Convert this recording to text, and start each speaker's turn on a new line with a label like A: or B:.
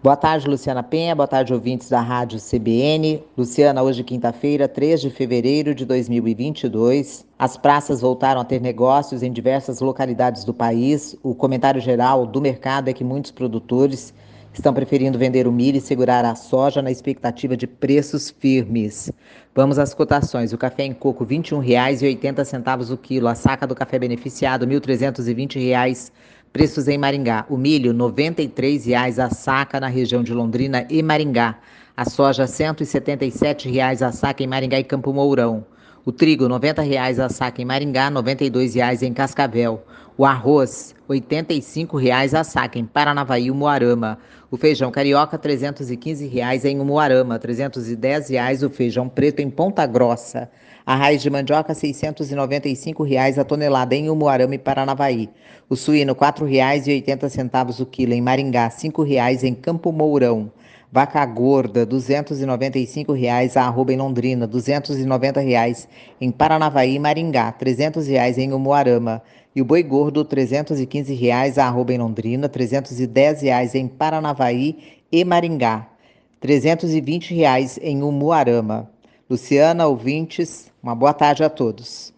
A: Boa tarde, Luciana Penha. Boa tarde, ouvintes da Rádio CBN. Luciana, hoje quinta-feira, 3 de fevereiro de 2022. As praças voltaram a ter negócios em diversas localidades do país. O comentário geral do mercado é que muitos produtores estão preferindo vender o milho e segurar a soja na expectativa de preços firmes. Vamos às cotações. O café em coco, R$ 21,80 o quilo. A saca do café beneficiado, R$ 1.320. Preços em Maringá. O milho, R$ 93,00 a saca na região de Londrina e Maringá. A soja, R$ 177,00 a saca em Maringá e Campo Mourão. O trigo, R$ 90,00 a saca em Maringá, R$ 92,00 em Cascavel. O arroz, R$ 85,00 a saca em Paranavaí e Umuarama. O feijão carioca, R$ 315,00 em Umuarama, R$ 310,00 o feijão preto em Ponta Grossa. A raiz de mandioca, R$ 695,00 a tonelada em Umuarama e Paranavaí. O suíno, R$ 4,80 o quilo em Maringá, R$ 5,00 em Campo Mourão. Vaca gorda, R$ 295,00 a arroba em Londrina, R$ 290,00 em Paranavaí e Maringá, R$ 300,00 em Umuarama. E o boi gordo, R$ 315,00 a arroba em Londrina, R$ 310,00 em Paranavaí e Maringá, R$ 320,00 em Umuarama. Luciana, ouvintes, uma boa tarde a todos.